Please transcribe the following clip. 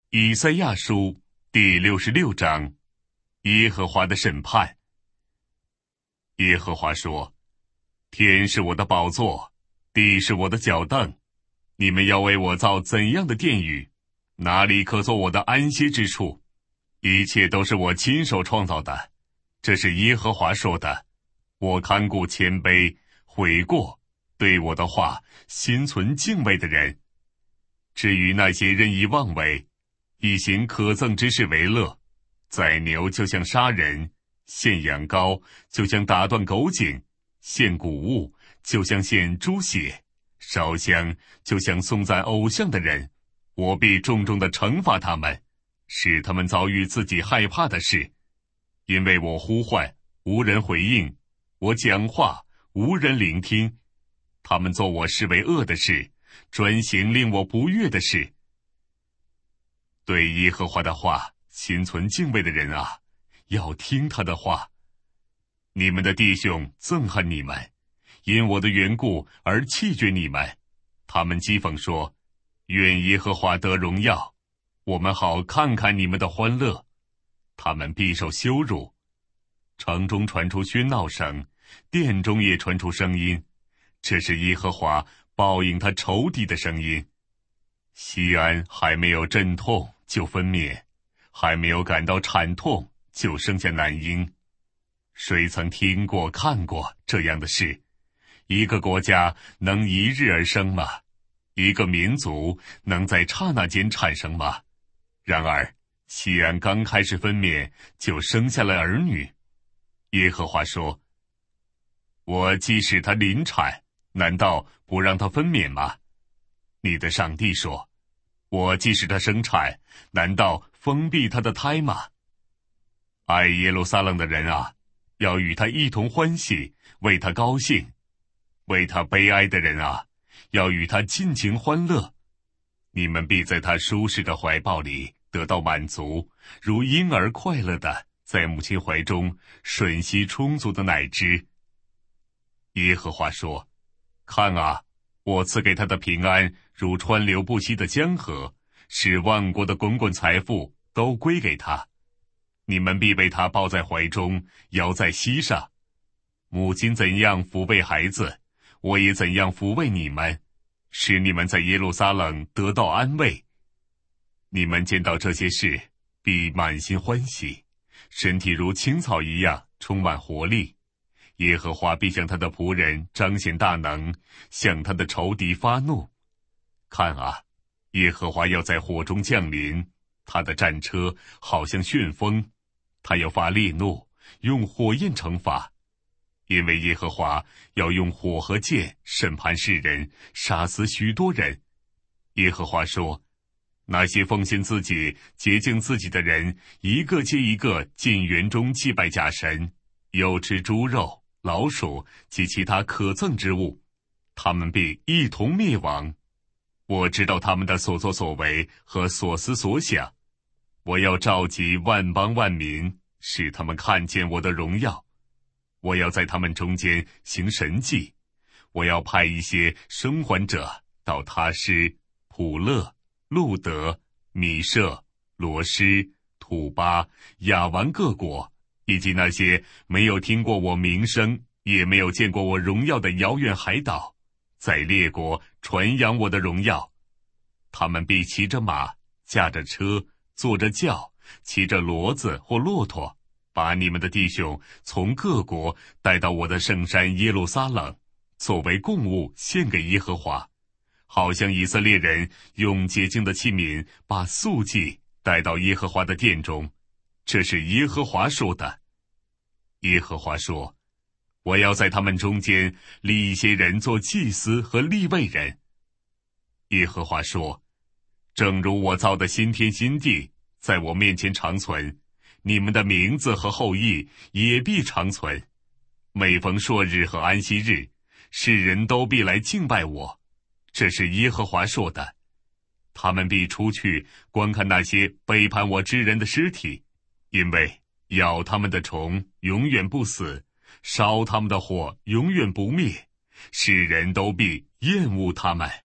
以赛亚书第66章，耶和华的审判。耶和华说：天是我的宝座，地是我的脚凳，你们要为我造怎样的殿宇？哪里可做我的安息之处？一切都是我亲手创造的，这是耶和华说的。我看顾谦卑悔过，对我的话心存敬畏的人。至于那些任意妄为，以行可憎之事为乐，宰牛就像杀人，献羊羔就像打断狗颈，献谷物就像献猪血，烧香就像颂赞偶像的人，我必重重地惩罚他们，使他们遭遇自己害怕的事。因为我呼唤，无人回应；我讲话，无人聆听。他们做我视为恶的事，专行令我不悦的事。对耶和华的话心存敬畏的人啊，要听他的话。你们的弟兄憎恨你们，因我的缘故而弃绝你们。他们讥讽说：愿耶和华得荣耀，我们好看看你们的欢乐。他们必受羞辱。城中传出喧闹声，殿中也传出声音，这是耶和华报应他仇敌的声音。西安还没有阵痛就分娩，还没有感到产痛就生下男婴。谁曾听过看过这样的事？一个国家能一日而生吗？一个民族能在刹那间产生吗？然而西安刚开始分娩就生下了儿女。耶和华说：我既使他临产，难道不让他分娩吗？你的上帝说：我既使他生产，难道封闭他的胎吗？爱耶路撒冷的人啊，要与他一同欢喜，为他高兴；为他悲哀的人啊，要与他尽情欢乐。你们必在他舒适的怀抱里得到满足，如婴儿快乐的在母亲怀中吮吸充足的奶汁。耶和华说：看啊，我赐给他的平安如川流不息的江河，使万国的滚滚财富都归给他。你们必被他抱在怀中，摇在膝上。母亲怎样抚慰孩子，我也怎样抚慰你们，使你们在耶路撒冷得到安慰。你们见到这些事，必满心欢喜，身体如青草一样充满活力。耶和华必向他的仆人彰显大能，向他的仇敌发怒。看啊，耶和华要在火中降临，他的战车好像旋风，他要发烈怒，用火焰惩罚。因为耶和华要用火和剑审判世人，杀死许多人。耶和华说：那些奉献自己洁净自己的人，一个接一个进园中祭拜假神，又吃猪肉、老鼠及其他可憎之物，他们必一同灭亡。我知道他们的所作所为和所思所想。我要召集万邦万民，使他们看见我的荣耀。我要在他们中间行神迹。我要派一些生还者到他施、普勒、路德、米舍、罗施、土巴、亚完各国，以及那些没有听过我名声，也没有见过我荣耀的遥远海岛，在列国传扬我的荣耀。他们必骑着马，驾着车，坐着轿，骑着骡子或骆驼，把你们的弟兄从各国带到我的圣山耶路撒冷，作为供物献给耶和华，好像以色列人用洁净的器皿把素祭带到耶和华的殿中。这是耶和华说的。耶和华说：我要在他们中间立一些人做祭司和利未人。耶和华说：正如我造的新天新地在我面前长存，你们的名字和后裔也必长存。每逢朔日和安息日，世人都必来敬拜我。这是耶和华说的。他们必出去观看那些背叛我之人的尸体，因为咬他们的虫永远不死，烧他们的火永远不灭，世人都必厌恶他们。